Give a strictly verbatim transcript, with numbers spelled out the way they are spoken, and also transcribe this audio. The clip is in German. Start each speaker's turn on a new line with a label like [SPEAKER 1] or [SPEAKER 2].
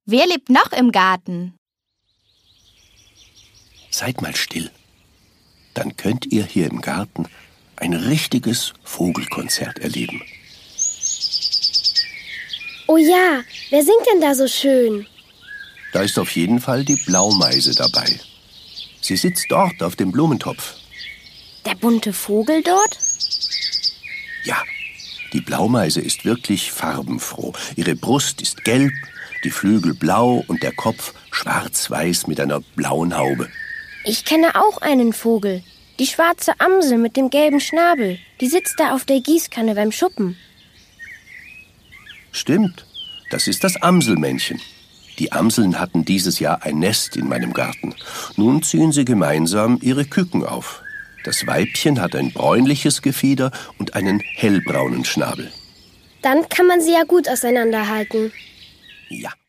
[SPEAKER 1] Wer lebt noch im Garten?
[SPEAKER 2] Seid mal still. Dann könnt ihr hier im Garten ein richtiges Vogelkonzert erleben.
[SPEAKER 3] Oh ja, wer singt denn da so schön?
[SPEAKER 2] Da ist auf jeden Fall die Blaumeise dabei. Sie sitzt dort auf dem Blumentopf.
[SPEAKER 3] Der bunte Vogel dort?
[SPEAKER 2] Ja, die Blaumeise ist wirklich farbenfroh. Ihre Brust ist gelb, die Flügel blau und der Kopf schwarz-weiß mit einer blauen Haube.
[SPEAKER 3] Ich kenne auch einen Vogel. Die schwarze Amsel mit dem gelben Schnabel. Die sitzt da auf der Gießkanne beim Schuppen.
[SPEAKER 2] Stimmt, das ist das Amselmännchen. Die Amseln hatten dieses Jahr ein Nest in meinem Garten. Nun ziehen sie gemeinsam ihre Küken auf. Das Weibchen hat ein bräunliches Gefieder und einen hellbraunen Schnabel.
[SPEAKER 3] Dann kann man sie ja gut auseinanderhalten.
[SPEAKER 2] Ja.